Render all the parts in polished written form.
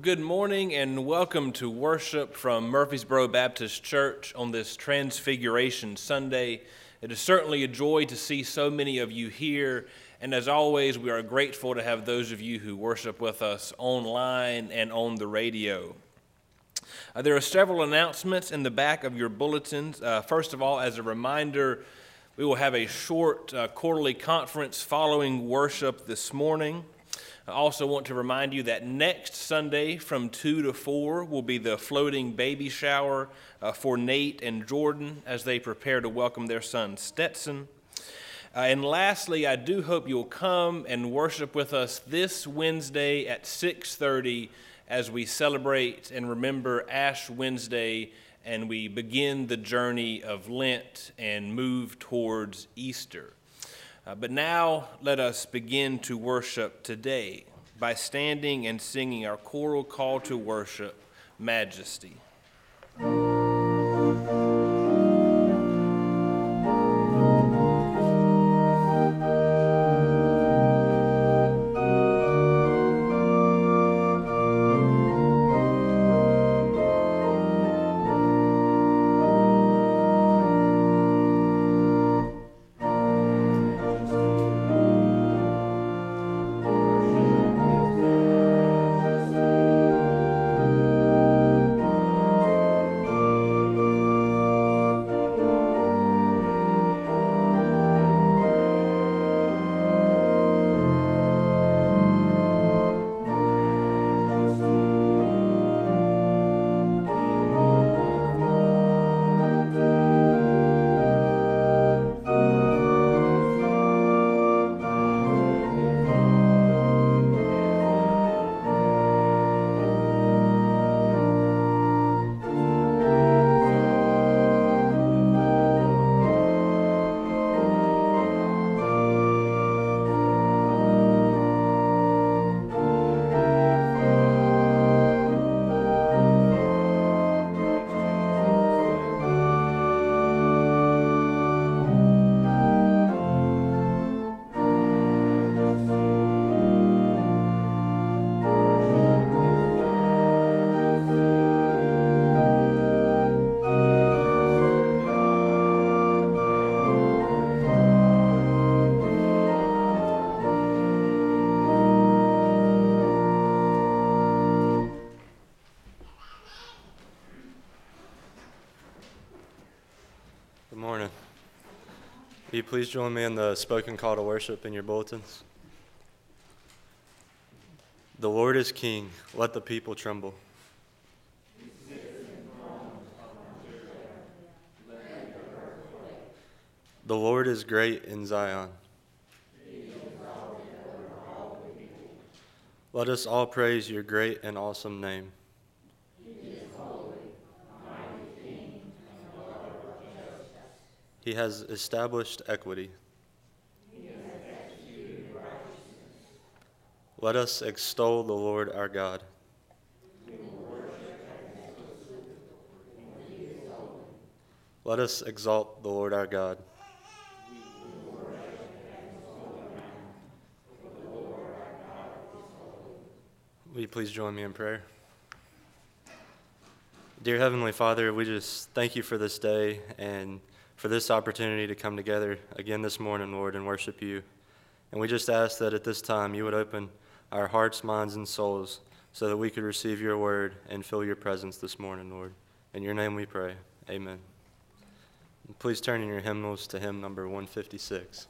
Good morning and welcome to worship from Murfreesboro Baptist Church on this Transfiguration Sunday. It is certainly a joy to see so many of you here, and as always, we are grateful to have those of you who worship with us online and on the radio. There are several announcements in the back of your bulletins. First of all, as a reminder, we will have a short quarterly conference following worship this morning. I also want to remind you that next Sunday from 2 to 4 will be the floating baby shower for Nate and Jordan as they prepare to welcome their son Stetson. And lastly, I do hope you'll come and worship with us this Wednesday at 6:30 as we celebrate and remember Ash Wednesday and we begin the journey of Lent and move towards Easter. But now let us begin to worship today by standing and singing our choral call to worship, Majesty. Will you please join me in the spoken call to worship in your bulletins? The Lord is King, let the people tremble. The Lord is great in Zion. Let us all praise your great and awesome name. He has established equity. Let us extol the Lord our God. Let us exalt the Lord our God. Will you please join me in prayer? Dear Heavenly Father, we just thank you for this day and for this opportunity to come together again this morning, Lord, and worship you. And we just ask that at this time you would open our hearts, minds, and souls so that we could receive your word and feel your presence this morning, Lord. In your name we pray. Amen. And please turn in your hymnals to hymn number 156.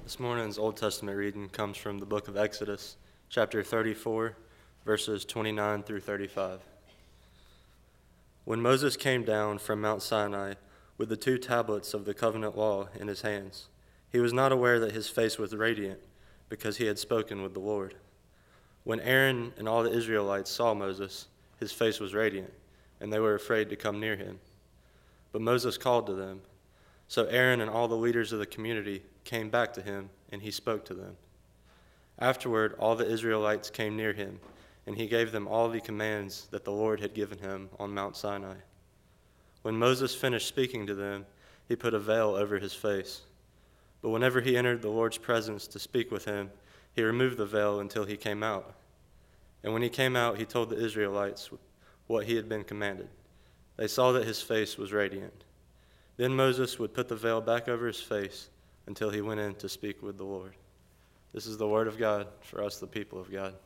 This morning's Old Testament reading comes from the book of Exodus, chapter 34, verses 29 through 35. When Moses came down from Mount Sinai with the 2 tablets of the covenant law in his hands, he was not aware that his face was radiant, because he had spoken with the Lord. When Aaron and all the Israelites saw Moses, his face was radiant, and they were afraid to come near him. But Moses called to them. So Aaron and all the leaders of the community came back to him, and he spoke to them. Afterward, all the Israelites came near him, and he gave them all the commands that the Lord had given him on Mount Sinai. When Moses finished speaking to them, he put a veil over his face. But whenever he entered the Lord's presence to speak with him, he removed the veil until he came out. And when he came out, he told the Israelites what he had been commanded. They saw that his face was radiant. Then Moses would put the veil back over his face until he went in to speak with the Lord. This is the word of God for us, the people of God.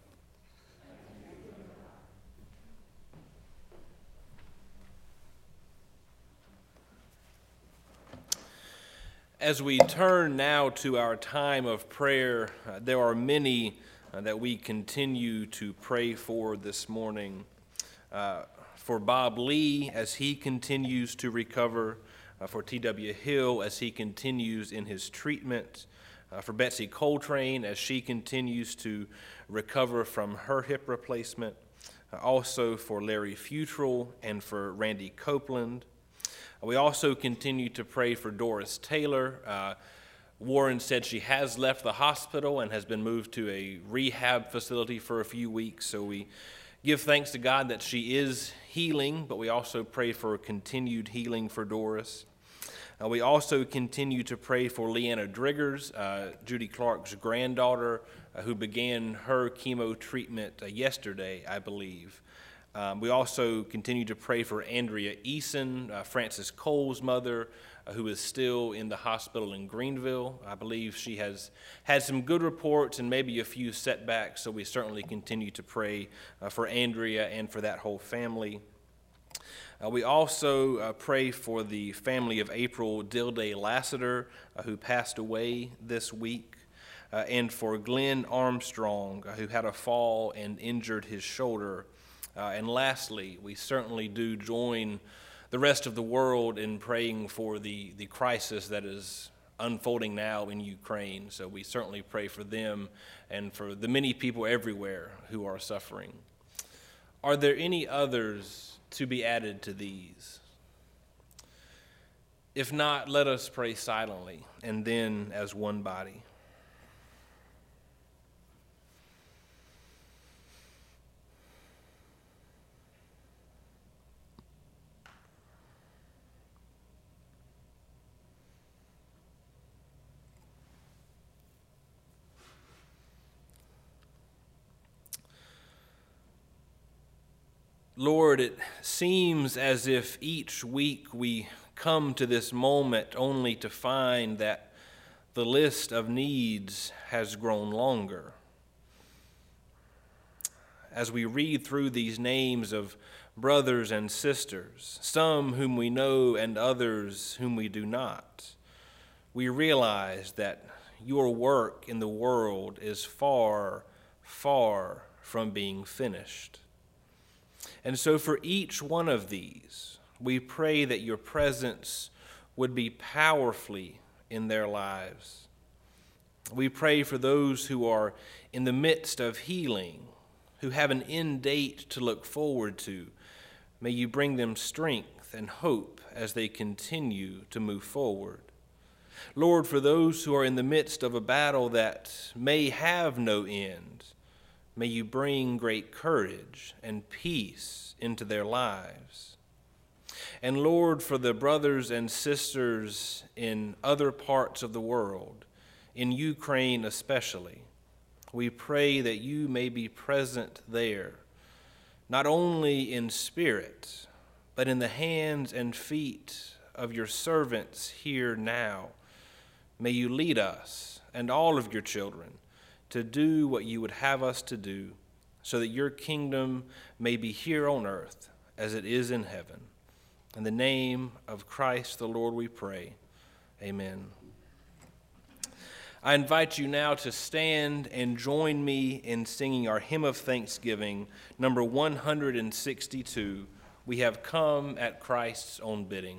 As we turn now to our time of prayer, there are many that we continue to pray for this morning. For Bob Lee as he continues to recover, for T.W. Hill as he continues in his treatment, for Betsy Coltrane as she continues to recover from her hip replacement, also for Larry Futrell and for Randy Copeland. We also continue to pray for Doris Taylor. Warren said she has left the hospital and has been moved to a rehab facility for a few weeks, so we give thanks to God that she is healing, but we also pray for continued healing for Doris. We also continue to pray for Leanna Driggers, Judy Clark's granddaughter, who began her chemo treatment yesterday, I believe. We also continue to pray for Andrea Eason, Francis Cole's mother, who is still in the hospital in Greenville. I believe she has had some good reports and maybe a few setbacks, so we certainly continue to pray for Andrea and for that whole family. We also pray for the family of April Dilday Lassiter, who passed away this week, and for Glenn Armstrong, who had a fall and injured his shoulder. And lastly, we certainly do join the rest of the world in praying for the crisis that is unfolding now in Ukraine. So we certainly pray for them and for the many people everywhere who are suffering. Are there any others to be added to these? If not, let us pray silently and then as one body. Lord, it seems as if each week we come to this moment only to find that the list of needs has grown longer. As we read through these names of brothers and sisters, some whom we know and others whom we do not, we realize that your work in the world is far, far from being finished. And so for each one of these, we pray that your presence would be powerfully in their lives. We pray for those who are in the midst of healing, who have an end date to look forward to. May you bring them strength and hope as they continue to move forward. Lord, for those who are in the midst of a battle that may have no end, may you bring great courage and peace into their lives. And Lord, for the brothers and sisters in other parts of the world, in Ukraine especially, we pray that you may be present there, not only in spirit, but in the hands and feet of your servants here now. May you lead us and all of your children to do what you would have us to do, so that your kingdom may be here on earth as it is in heaven. In the name of Christ the Lord we pray. Amen. I invite you now to stand and join me in singing our hymn of thanksgiving, number 162, "We Have Come at Christ's Own Bidding."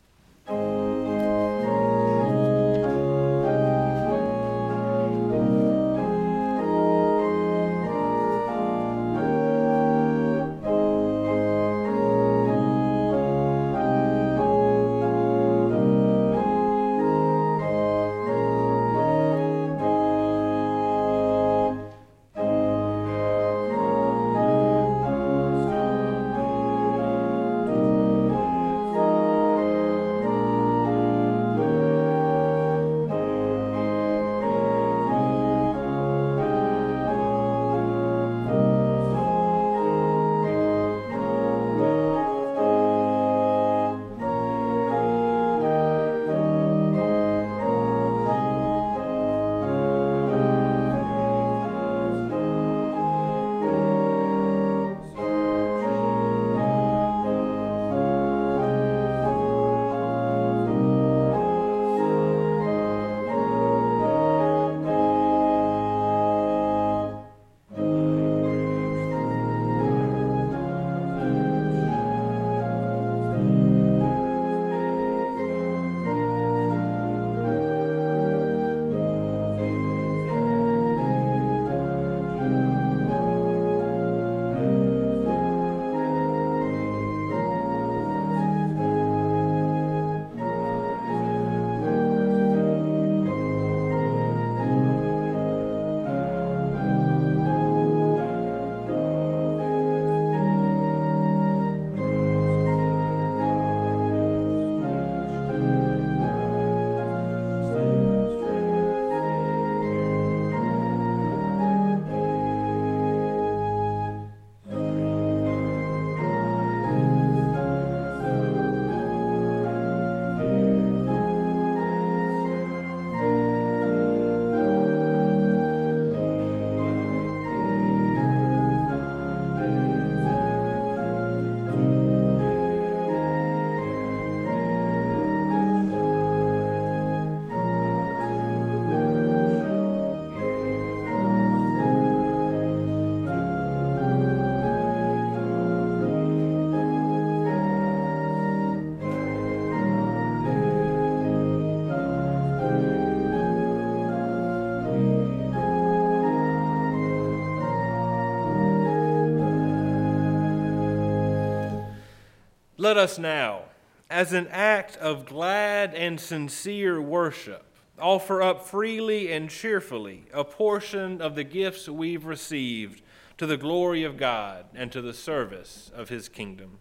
Let us now, as an act of glad and sincere worship, offer up freely and cheerfully a portion of the gifts we've received to the glory of God and to the service of His kingdom.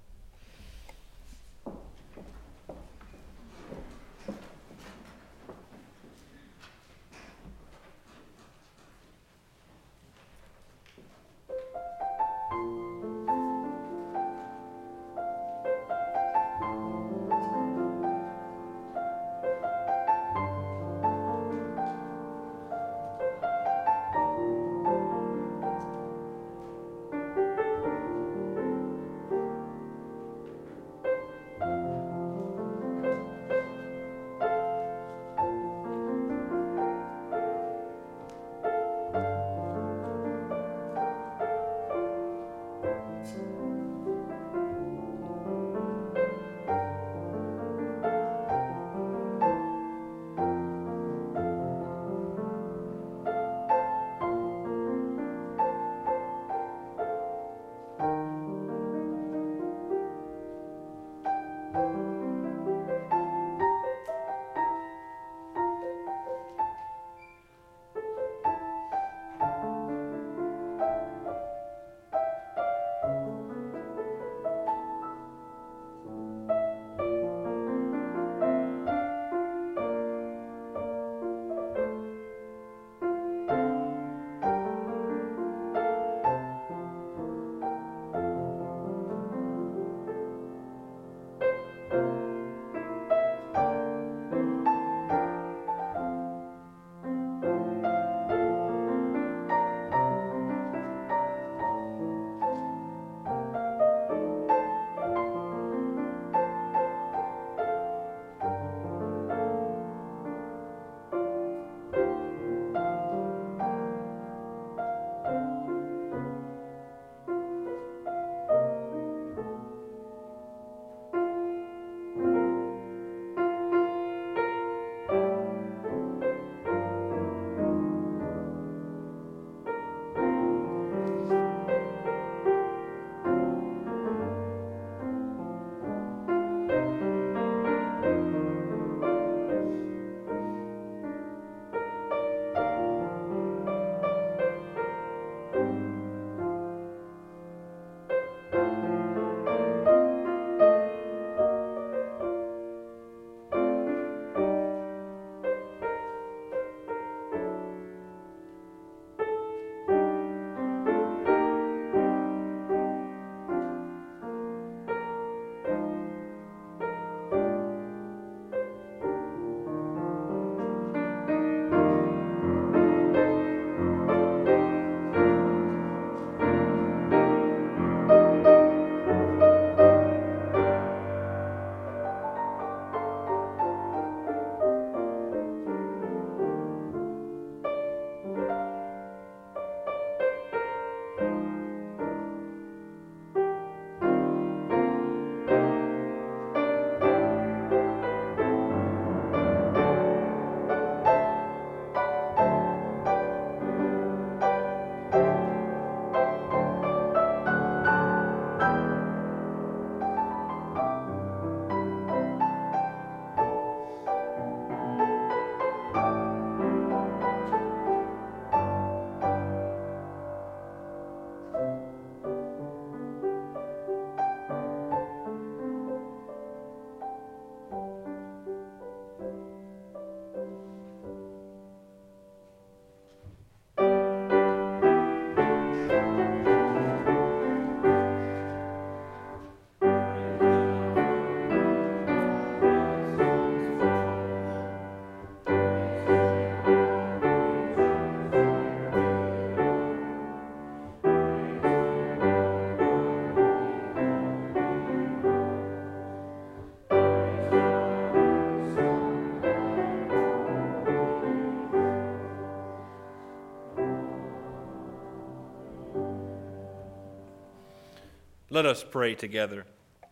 Let us pray together.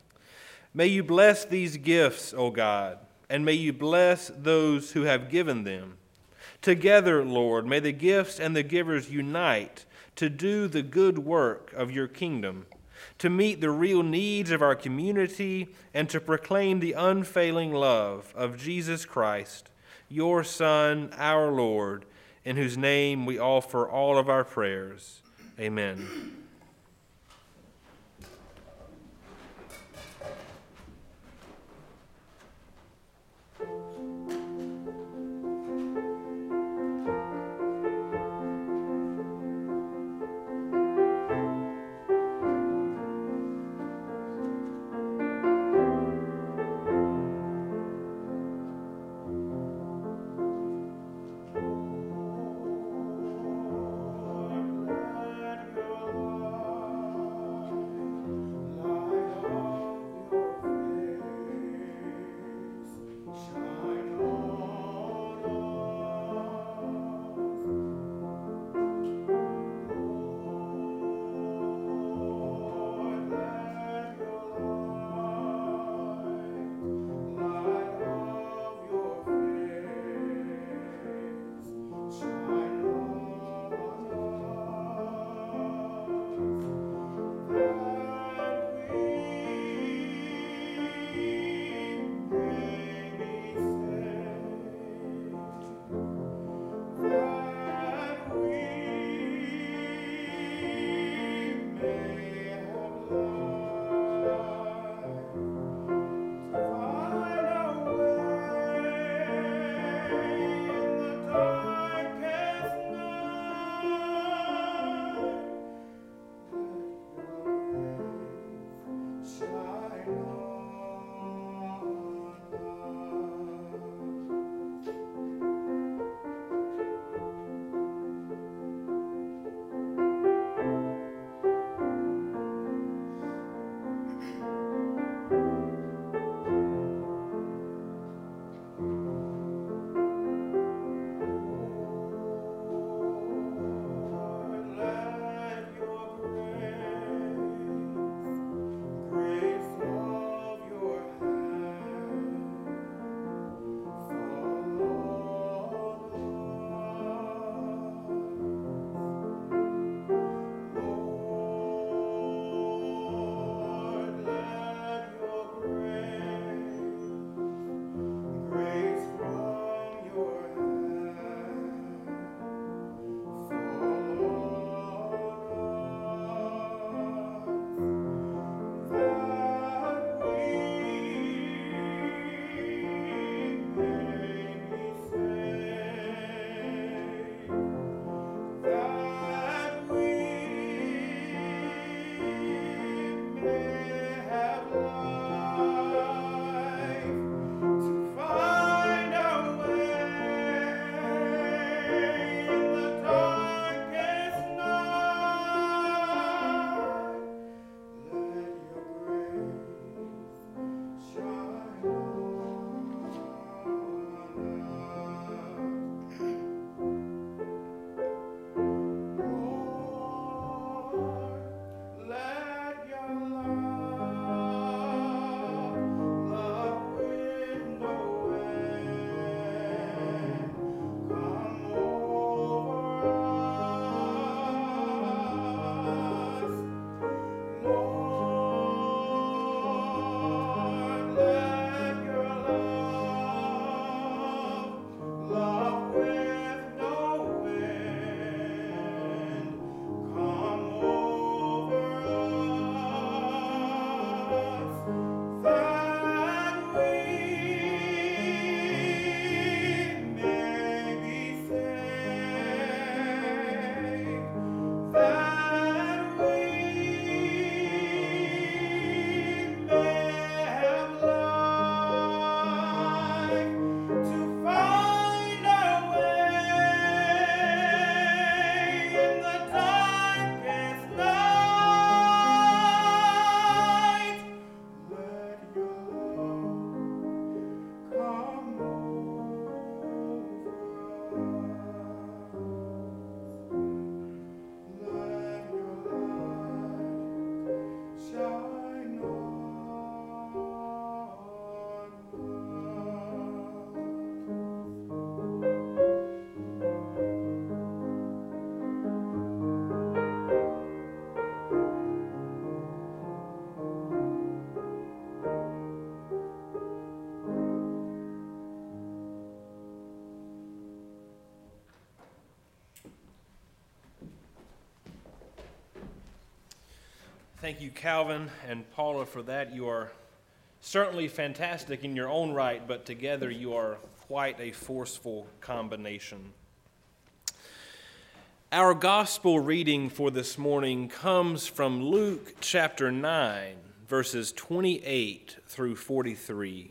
May you bless these gifts, O God, and may you bless those who have given them. Together, Lord, may the gifts and the givers unite to do the good work of your kingdom, to meet the real needs of our community, and to proclaim the unfailing love of Jesus Christ, your Son, our Lord, in whose name we offer all of our prayers. Amen. Let your love Thank you, Calvin and Paula, for that. You are certainly fantastic in your own right, but together you are quite a forceful combination. Our gospel reading for this morning comes from Luke chapter 9, verses 28 through 43.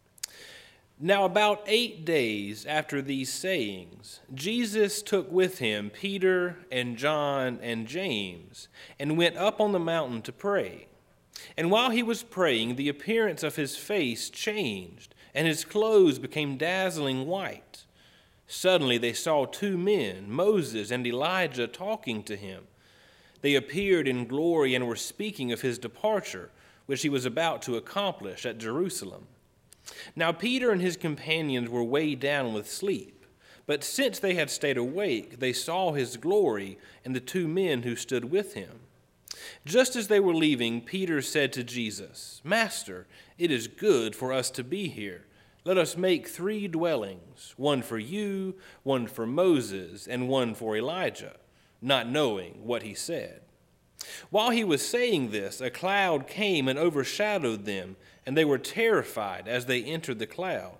Now, about 8 days after these sayings, Jesus took with him Peter and John and James and went up on the mountain to pray. And while he was praying, the appearance of his face changed, and his clothes became dazzling white. Suddenly they saw 2 men, Moses and Elijah, talking to him. They appeared in glory and were speaking of his departure, which he was about to accomplish at Jerusalem. Now Peter and his companions were weighed down with sleep, but since they had stayed awake, they saw his glory and the 2 men who stood with him. Just as they were leaving, Peter said to Jesus, "Master, it is good for us to be here. Let us make 3 dwellings, one for you, one for Moses, and one for Elijah," not knowing what he said. While he was saying this, a cloud came and overshadowed them, and they were terrified as they entered the cloud.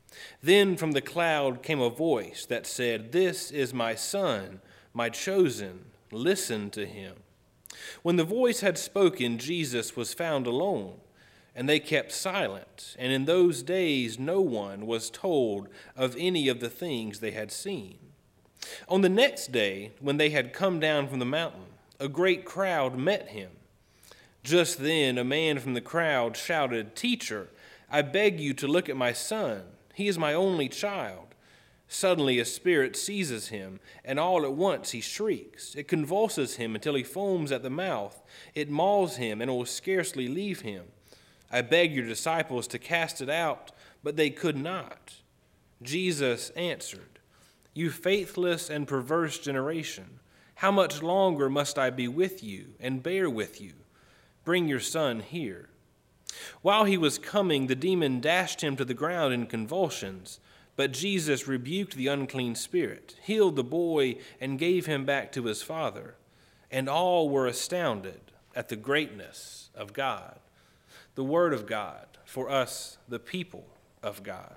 Then from the cloud came a voice that said, "This is my Son, my chosen. Listen to him." When the voice had spoken, Jesus was found alone, and they kept silent. And in those days no one was told of any of the things they had seen. On the next day, when they had come down from the mountain, a great crowd met him. Just then a man from the crowd shouted, "Teacher, I beg you to look at my son. He is my only child." Suddenly a spirit seizes him, and all at once he shrieks. It convulses him until he foams at the mouth. It mauls him and will scarcely leave him. I beg your disciples to cast it out, but they could not. Jesus answered, "You faithless and perverse generation, how much longer must I be with you and bear with you? Bring your son here." While he was coming, the demon dashed him to the ground in convulsions, but Jesus rebuked the unclean spirit, healed the boy, and gave him back to his father. And all were astounded at the greatness of God. The word of God for us, the people of God.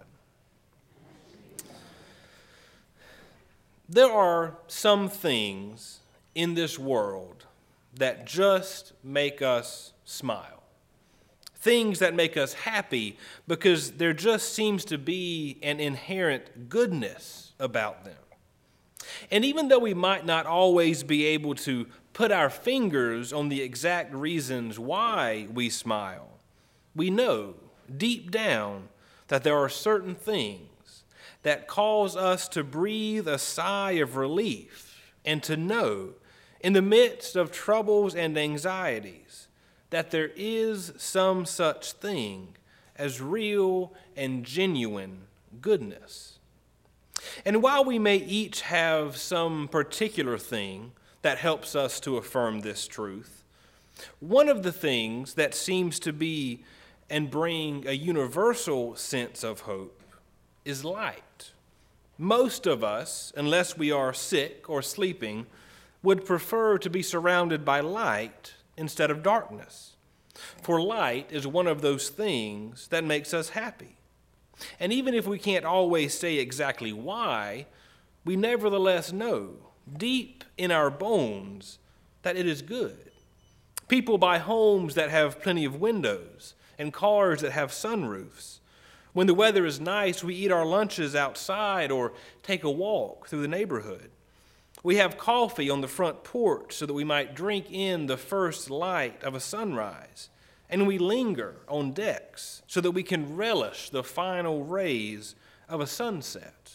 There are some things in this world that just make us smile. Things that make us happy because there just seems to be an inherent goodness about them. And even though we might not always be able to put our fingers on the exact reasons why we smile, we know deep down that there are certain things that cause us to breathe a sigh of relief and to know, in the midst of troubles and anxieties, that there is some such thing as real and genuine goodness. And while we may each have some particular thing that helps us to affirm this truth, one of the things that seems to be and bring a universal sense of hope is light. Most of us, unless we are sick or sleeping, would prefer to be surrounded by light instead of darkness. For light is one of those things that makes us happy. And even if we can't always say exactly why, we nevertheless know deep in our bones that it is good. People buy homes that have plenty of windows and cars that have sunroofs. When the weather is nice, we eat our lunches outside or take a walk through the neighborhood. We have coffee on the front porch so that we might drink in the first light of a sunrise. And we linger on decks so that we can relish the final rays of a sunset.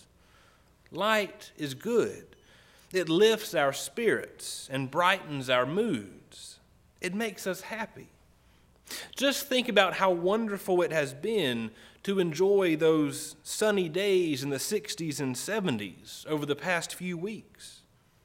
Light is good. It lifts our spirits and brightens our moods. It makes us happy. Just think about how wonderful it has been to enjoy those sunny days in the 60s and 70s over the past few weeks.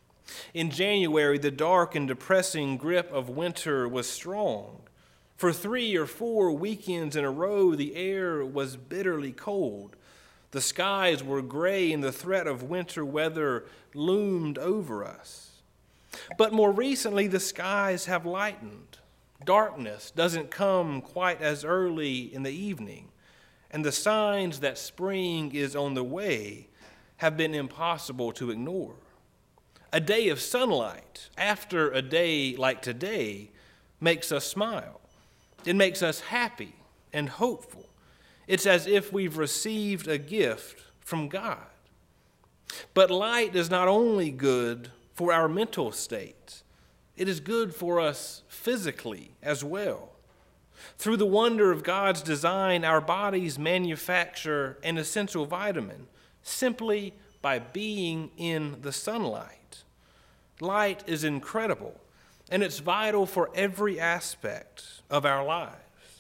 In January, the dark and depressing grip of winter was strong. For 3 or 4 weekends in a row, the air was bitterly cold. The skies were gray and the threat of winter weather loomed over us. But more recently, the skies have lightened. Darkness doesn't come quite as early in the evening, and the signs that spring is on the way have been impossible to ignore. A day of sunlight after a day like today makes us smile. It makes us happy and hopeful. It's as if we've received a gift from God. But light is not only good for our mental state, it is good for us physically as well. Through the wonder of God's design, our bodies manufacture an essential vitamin simply by being in the sunlight. Light is incredible, and it's vital for every aspect of our lives.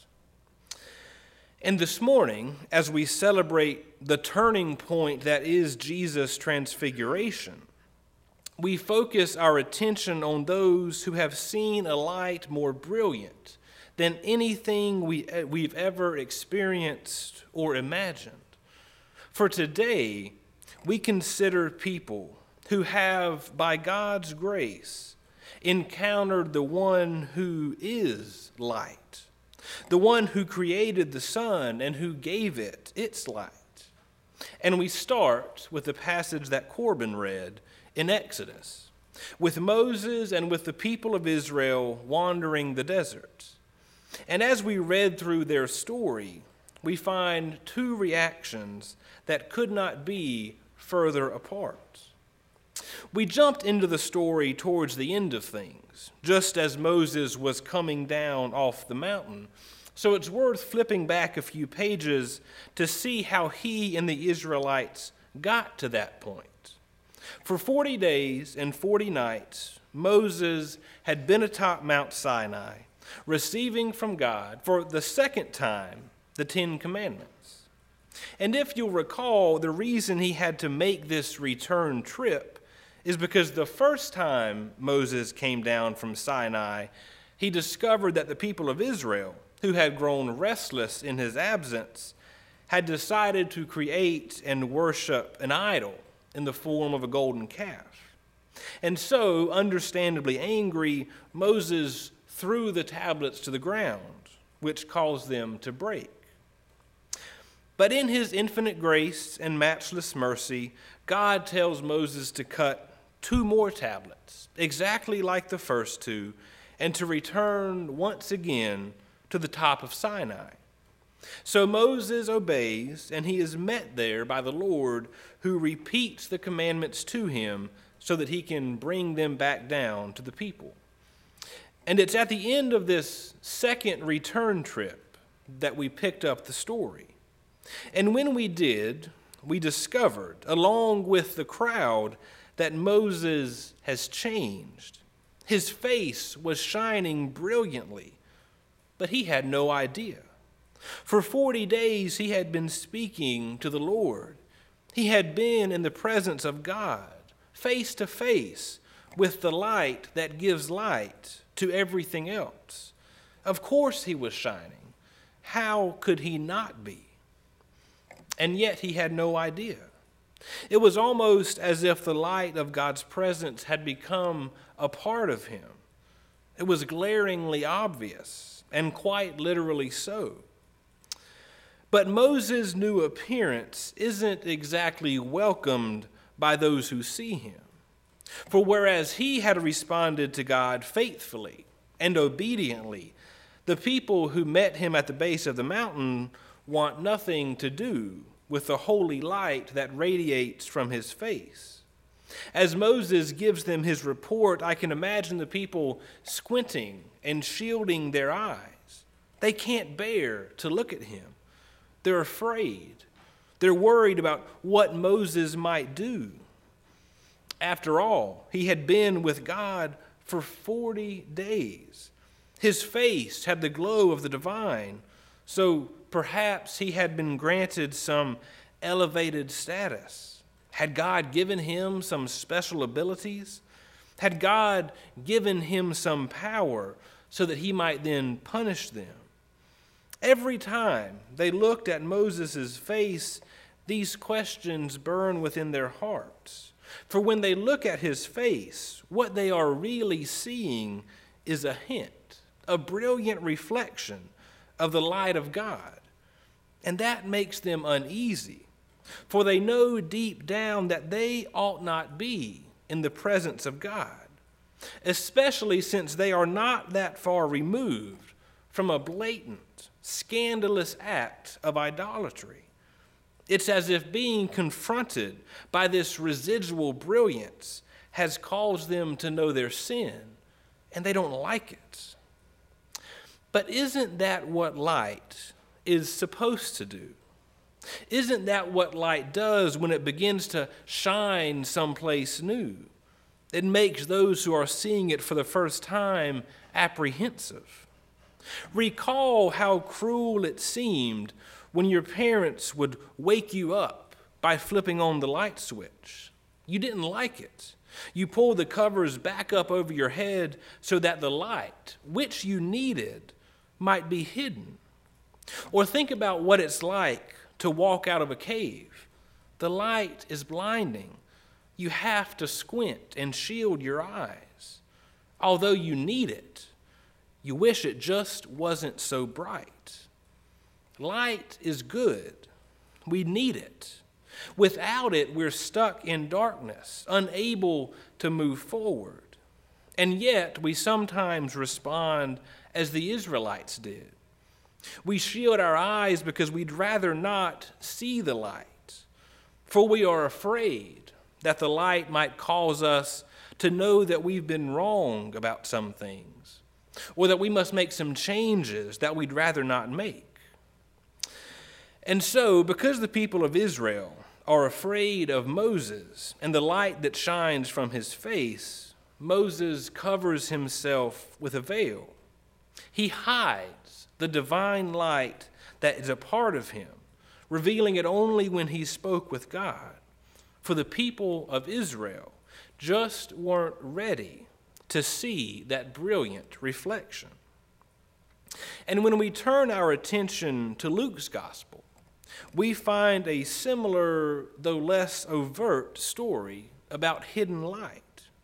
And this morning, as we celebrate the turning point that is Jesus' transfiguration, we focus our attention on those who have seen a light more brilliant than anything we've ever experienced or imagined. For today, we consider people who have, by God's grace, encountered the one who is light, the one who created the sun and who gave it its light. And we start with the passage that Corbin read in Exodus, with Moses and with the people of Israel wandering the desert. And as we read through their story, we find two reactions that could not be further apart. We jumped into the story towards the end of things, just as Moses was coming down off the mountain. So it's worth flipping back a few pages to see how he and the Israelites got to that point. For 40 days and 40 nights, Moses had been atop Mount Sinai, receiving from God for the second time the Ten Commandments. And if you'll recall, the reason he had to make this return trip is because the first time Moses came down from Sinai, he discovered that the people of Israel, who had grown restless in his absence, had decided to create and worship an idol in the form of a golden calf. And so, understandably angry, Moses threw the tablets to the ground, which caused them to break. But in his infinite grace and matchless mercy, God tells Moses to cut 2 more tablets, exactly like the first 2, and to return once again to the top of Sinai. So Moses obeys, and he is met there by the Lord, who repeats the commandments to him so that he can bring them back down to the people. And it's at the end of this second return trip that we picked up the story. And when we did, we discovered, along with the crowd, that Moses has changed. His face was shining brilliantly, but he had no idea. For 40 days he had been speaking to the Lord. He had been in the presence of God, face to face with the light that gives light to everything else. Of course he was shining. How could he not be? And yet he had no idea. It was almost as if the light of God's presence had become a part of him. It was glaringly obvious, and quite literally so. But Moses' new appearance isn't exactly welcomed by those who see him. For whereas he had responded to God faithfully and obediently, the people who met him at the base of the mountain want nothing to do with the holy light that radiates from his face. As Moses gives them his report, I can imagine the people squinting and shielding their eyes. They can't bear to look at him. They're afraid. They're worried about what Moses might do. After all, he had been with God for 40 days. His face had the glow of the divine, so perhaps he had been granted some elevated status. Had God given him some special abilities? Had God given him some power so that he might then punish them? Every time they looked at Moses' face, these questions burn within their hearts. For when they look at his face, what they are really seeing is a hint, a brilliant reflection of the light of God. And that makes them uneasy, for they know deep down that they ought not be in the presence of God, especially since they are not that far removed from a blatant, scandalous act of idolatry. It's as if being confronted by this residual brilliance has caused them to know their sin, and they don't like it. But isn't that what light is supposed to do? Isn't that what light does when it begins to shine someplace new? It makes those who are seeing it for the first time apprehensive. Recall how cruel it seemed when your parents would wake you up by flipping on the light switch. You didn't like it. You pulled the covers back up over your head so that the light, which you needed, might be hidden. Or think about what it's like to walk out of a cave. The light is blinding. You have to squint and shield your eyes. Although you need it, you wish it just wasn't so bright. Light is good. We need it. Without it, we're stuck in darkness, unable to move forward. And yet, we sometimes respond as the Israelites did. We shield our eyes because we'd rather not see the light, for we are afraid that the light might cause us to know that we've been wrong about some things, or that we must make some changes that we'd rather not make. And so, because the people of Israel are afraid of Moses and the light that shines from his face, Moses covers himself with a veil. He hides the divine light that is a part of him, revealing it only when he spoke with God. For the people of Israel just weren't ready to see that brilliant reflection. And when we turn our attention to Luke's gospel, we find a similar, though less overt, story about hidden light.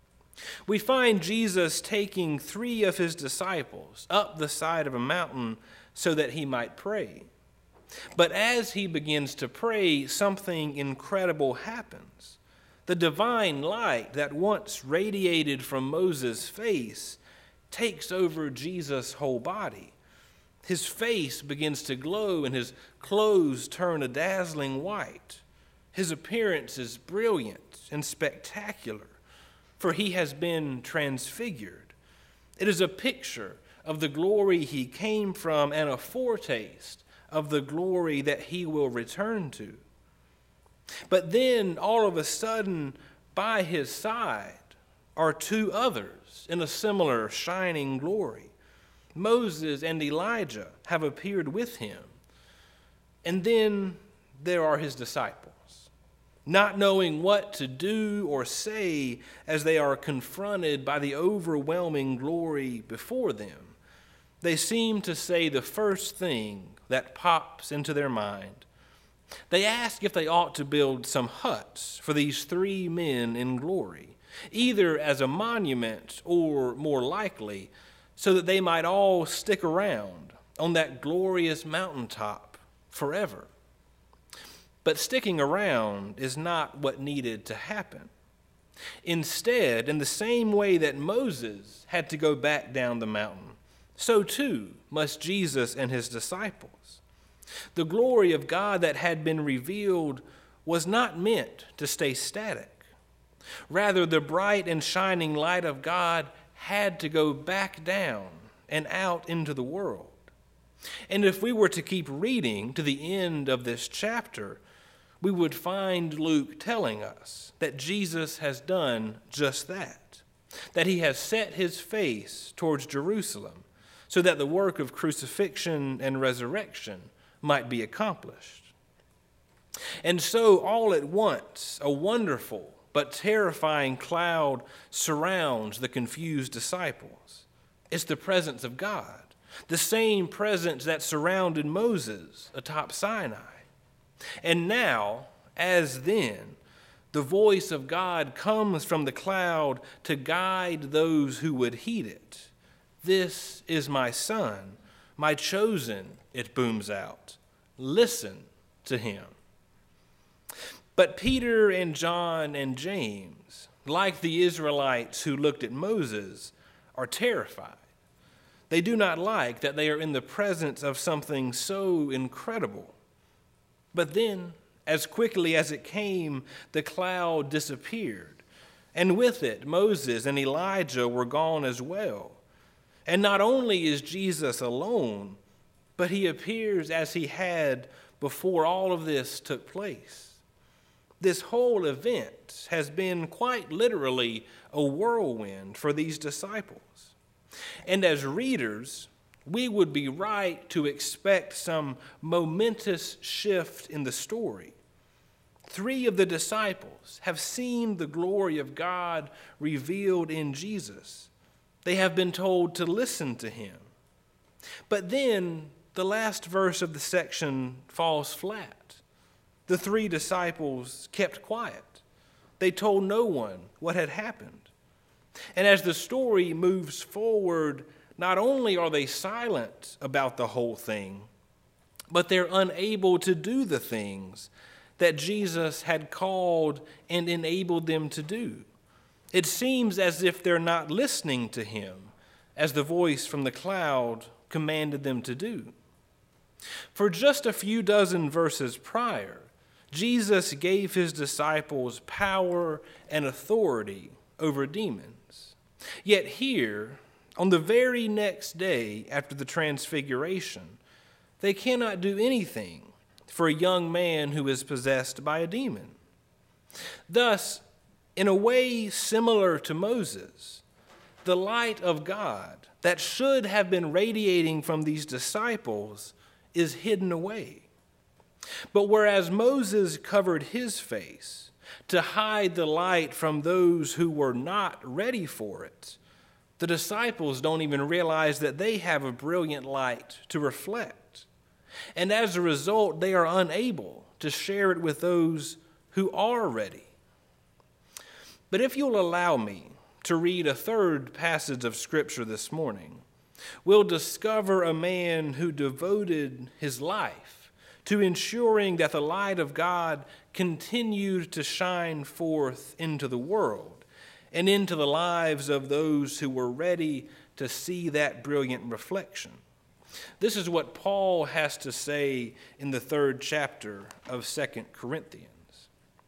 We find Jesus taking 3 of his disciples up the side of a mountain so that he might pray. But as he begins to pray, something incredible happens. The divine light that once radiated from Moses' face takes over Jesus' whole body. His face begins to glow and his clothes turn a dazzling white. His appearance is brilliant and spectacular, for he has been transfigured. It is a picture of the glory he came from and a foretaste of the glory that he will return to. But then, all of a sudden, by his side are 2 others in a similar shining glory. Moses and Elijah have appeared with him. And then there are his disciples, not knowing what to do or say as they are confronted by the overwhelming glory before them. They seem to say the first thing that pops into their mind. They ask if they ought to build some huts for these 3 men in glory, either as a monument or, more likely, so that they might all stick around on that glorious mountaintop forever. But sticking around is not what needed to happen. Instead, in the same way that Moses had to go back down the mountain, so too must Jesus and his disciples. The glory of God that had been revealed was not meant to stay static. Rather, the bright and shining light of God had to go back down and out into the world. And if we were to keep reading to the end of this chapter, we would find Luke telling us that Jesus has done just that he has set his face towards Jerusalem so that the work of crucifixion and resurrection might be accomplished. And so all at once, a wonderful but terrifying cloud surrounds the confused disciples. It's the presence of God, the same presence that surrounded Moses atop Sinai. And now, as then, the voice of God comes from the cloud to guide those who would heed it. "This is my son, my chosen," it booms out. "Listen to him." But Peter and John and James, like the Israelites who looked at Moses, are terrified. They do not like that they are in the presence of something so incredible. But then, as quickly as it came, the cloud disappeared, and with it Moses and Elijah were gone as well. And not only is Jesus alone, but he appears as he had before all of this took place. This whole event has been quite literally a whirlwind for these disciples. And as readers, we would be right to expect some momentous shift in the story. 3 of the disciples have seen the glory of God revealed in Jesus. They have been told to listen to him. But then the last verse of the section falls flat. The 3 disciples kept quiet. They told no one what had happened. And as the story moves forward, not only are they silent about the whole thing, but they're unable to do the things that Jesus had called and enabled them to do. It seems as if they're not listening to him, as the voice from the cloud commanded them to do. For just a few dozen verses prior, Jesus gave his disciples power and authority over demons. Yet here, on the very next day after the transfiguration, they cannot do anything for a young man who is possessed by a demon. Thus, in a way similar to Moses, the light of God that should have been radiating from these disciples is hidden away. But whereas Moses covered his face to hide the light from those who were not ready for it, the disciples don't even realize that they have a brilliant light to reflect. And as a result, they are unable to share it with those who are ready. But if you'll allow me to read a third passage of Scripture this morning, we'll discover a man who devoted his life to ensuring that the light of God continued to shine forth into the world and into the lives of those who were ready to see that brilliant reflection. This is what Paul has to say in the 3rd chapter of 2 Corinthians.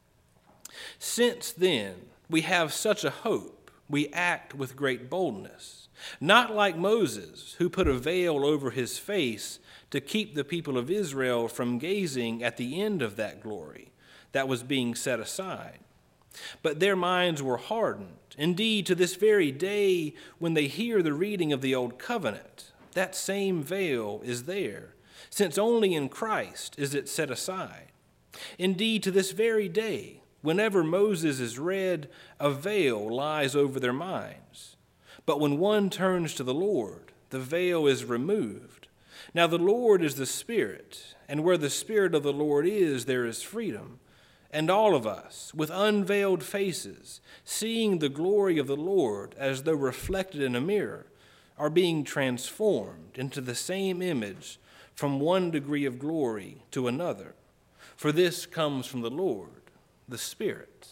"Since then we have such a hope, we act with great boldness, not like Moses, who put a veil over his face to keep the people of Israel from gazing at the end of that glory that was being set aside. But their minds were hardened. Indeed, to this very day, when they hear the reading of the Old Covenant, that same veil is there, since only in Christ is it set aside. Indeed, to this very day, whenever Moses is read, a veil lies over their minds. But when one turns to the Lord, the veil is removed. Now the Lord is the Spirit, and where the Spirit of the Lord is, there is freedom. And all of us, with unveiled faces, seeing the glory of the Lord as though reflected in a mirror, are being transformed into the same image from one degree of glory to another. For this comes from the Lord, the Spirit."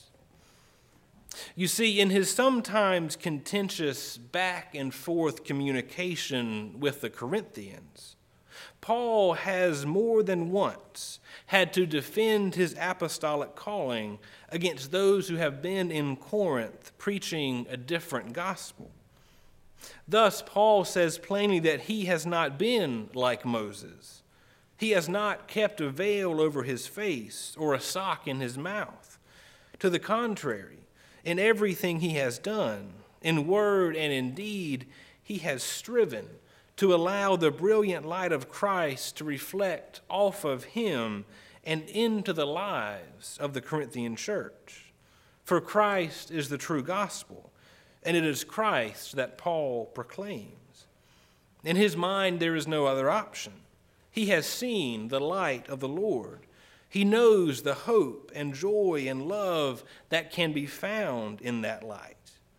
You see, in his sometimes contentious back and forth communication with the Corinthians, Paul has more than once had to defend his apostolic calling against those who have been in Corinth preaching a different gospel. Thus, Paul says plainly that he has not been like Moses. He has not kept a veil over his face or a sock in his mouth. To the contrary, in everything he has done, in word and in deed, he has striven to allow the brilliant light of Christ to reflect off of him and into the lives of the Corinthian church. For Christ is the true gospel, and it is Christ that Paul proclaims. In his mind, there is no other option. He has seen the light of the Lord. He knows the hope and joy and love that can be found in that light.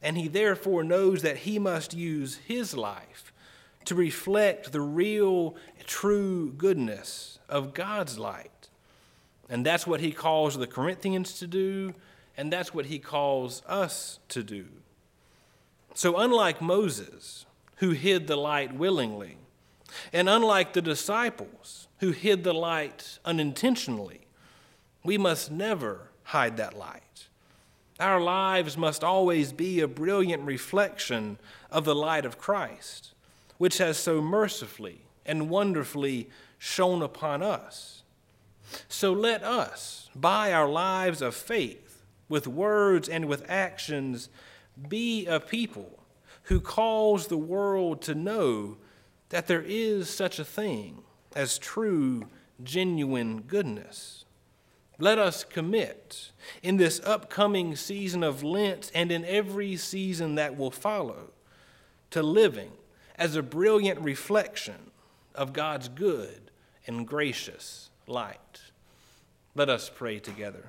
and he therefore knows that he must use his life to reflect the real, true goodness of God's light. And that's what he calls the Corinthians to do, and that's what he calls us to do. So unlike Moses, who hid the light willingly, and unlike the disciples, who hid the light unintentionally, we must never hide that light. Our lives must always be a brilliant reflection of the light of Christ, which has so mercifully and wonderfully shone upon us. So let us, by our lives of faith, with words and with actions, be a people who calls the world to know that there is such a thing as true, genuine goodness. Let us commit in this upcoming season of Lent and in every season that will follow to living as a brilliant reflection of God's good and gracious light. Let us pray together.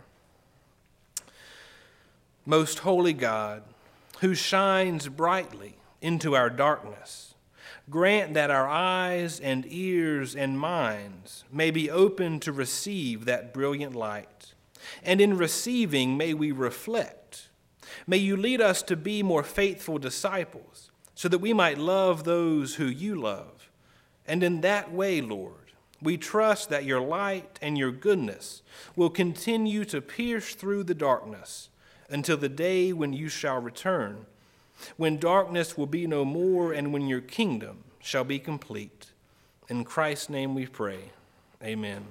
Most holy God, who shines brightly into our darkness, grant that our eyes and ears and minds may be open to receive that brilliant light. And in receiving, may we reflect. May you lead us to be more faithful disciples, so that we might love those who you love. And in that way, Lord, we trust that your light and your goodness will continue to pierce through the darkness until the day when you shall return, when darkness will be no more and when your kingdom shall be complete. In Christ's name we pray. Amen.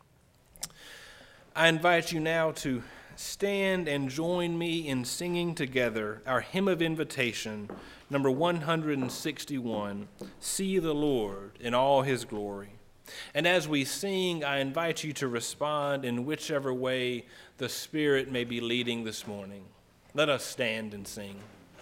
I invite you now to stand and join me in singing together our hymn of invitation, number 161, See the Lord in all his glory. And as we sing, I invite you to respond in whichever way the Spirit may be leading this morning. Let us stand and sing.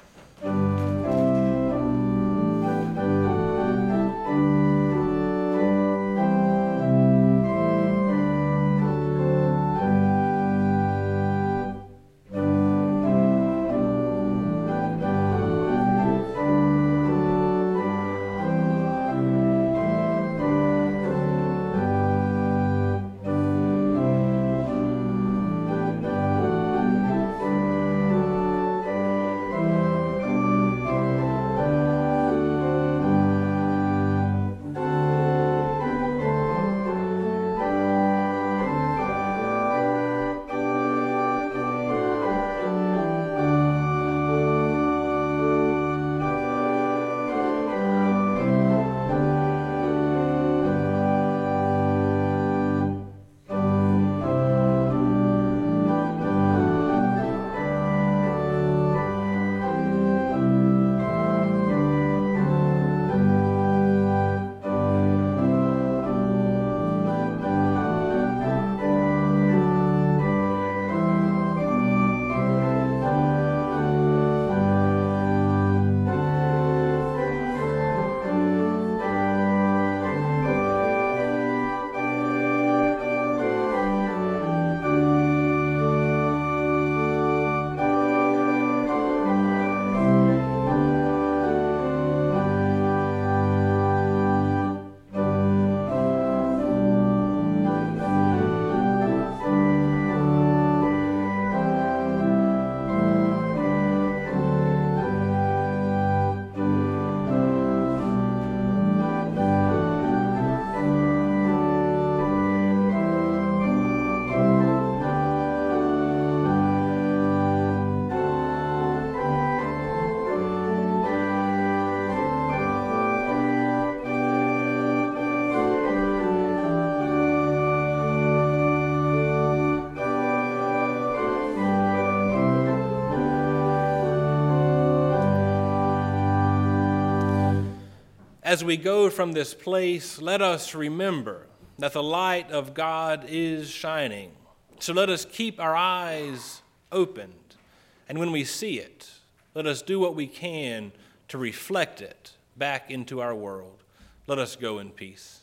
As we go from this place, let us remember that the light of God is shining. So let us keep our eyes opened, and when we see it, let us do what we can to reflect it back into our world. Let us go in peace.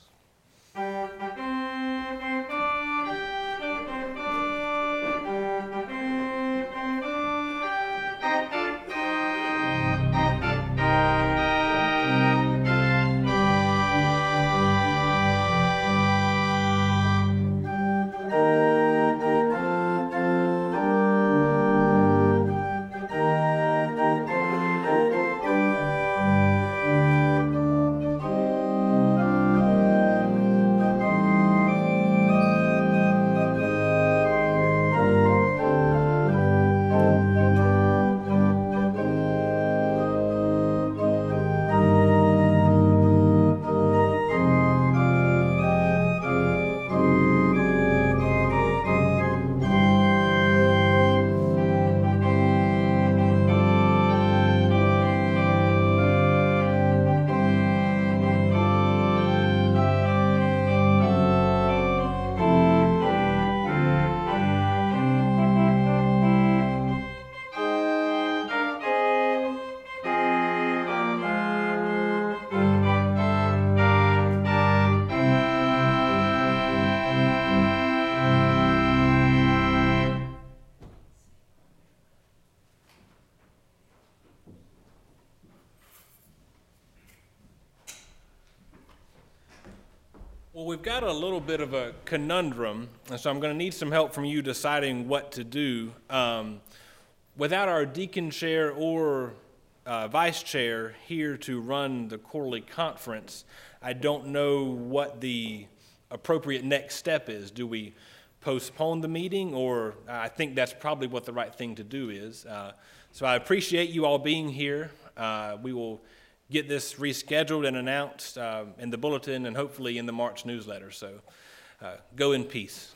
Well, we've got a little bit of a conundrum, and so I'm going to need some help from you deciding what to do. Without our deacon chair or vice chair here to run the quarterly conference, I don't know what the appropriate next step is. Do we postpone the meeting, or I think that's probably what the right thing to do is. So I appreciate you all being here. We will get this rescheduled and announced in the bulletin and hopefully in the March newsletter. So go in peace.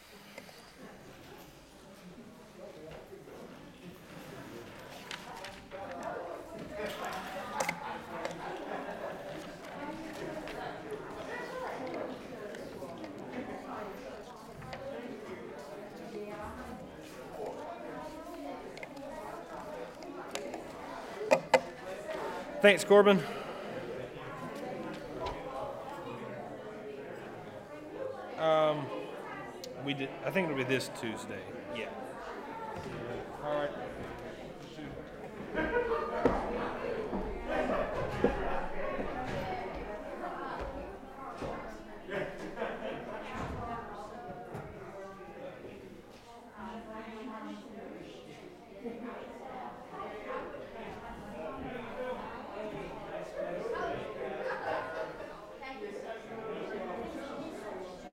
Thanks, Corbin. I think it'll be this Tuesday. Yeah. All right.